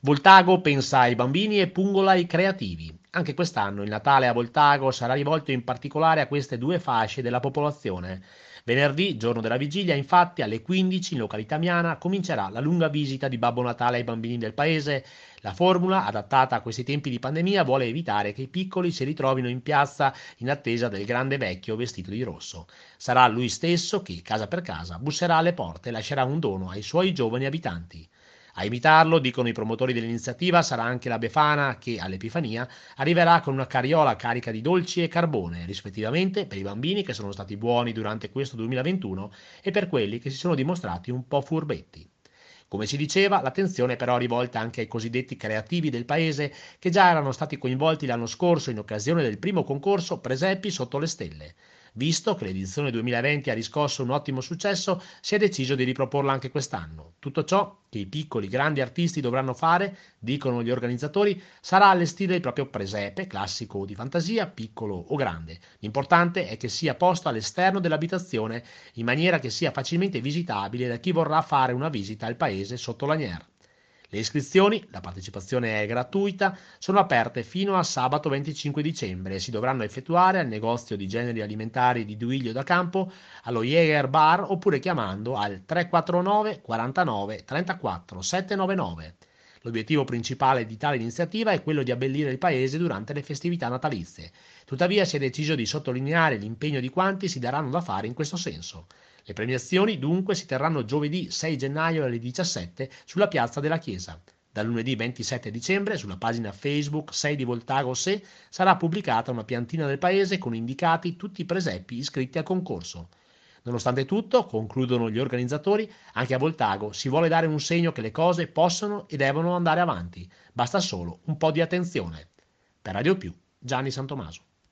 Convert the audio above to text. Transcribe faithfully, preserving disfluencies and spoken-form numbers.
Voltago pensa ai bambini e Pungola ai creativi. Anche quest'anno il Natale a Voltago sarà rivolto in particolare a queste due fasce della popolazione. Venerdì, giorno della vigilia, infatti, alle quindici in località Miana comincerà la lunga visita di Babbo Natale ai bambini del paese. La formula, adattata a questi tempi di pandemia, vuole evitare che i piccoli si ritrovino in piazza in attesa del grande vecchio vestito di rosso. Sarà lui stesso che, casa per casa, busserà alle porte e lascerà un dono ai suoi giovani abitanti. A imitarlo, dicono i promotori dell'iniziativa, sarà anche la Befana che, all'Epifania, arriverà con una carriola carica di dolci e carbone, rispettivamente per i bambini che sono stati buoni durante questo duemilaventuno e per quelli che si sono dimostrati un po' furbetti. Come si diceva, l'attenzione però è rivolta anche ai cosiddetti creativi del paese che già erano stati coinvolti l'anno scorso in occasione del primo concorso Presepi sotto le stelle. Visto che l'edizione duemilaventi ha riscosso un ottimo successo, si è deciso di riproporla anche quest'anno. Tutto ciò che i piccoli grandi artisti dovranno fare, dicono gli organizzatori, sarà allestire il proprio presepe, classico o di fantasia, piccolo o grande. L'importante è che sia posto all'esterno dell'abitazione in maniera che sia facilmente visitabile da chi vorrà fare una visita al paese sotto lanière. Le iscrizioni, la partecipazione è gratuita, sono aperte fino a sabato venticinque dicembre e si dovranno effettuare al negozio di generi alimentari di Duilio da Campo, allo Jäger Bar oppure chiamando al tre quattro nove quarantanove trentaquattro settecentonovantanove. L'obiettivo principale di tale iniziativa è quello di abbellire il paese durante le festività natalizie. Tuttavia si è deciso di sottolineare l'impegno di quanti si daranno da fare in questo senso. Le premiazioni dunque si terranno giovedì sei gennaio alle diciassette sulla piazza della Chiesa. Da lunedì ventisette dicembre sulla pagina Facebook sei di Voltago Se sarà pubblicata una piantina del paese con indicati tutti i presepi iscritti al concorso. Nonostante tutto, concludono gli organizzatori, anche a Voltago si vuole dare un segno che le cose possono e devono andare avanti. Basta solo un po' di attenzione. Per Radio Più, Gianni Santomaso.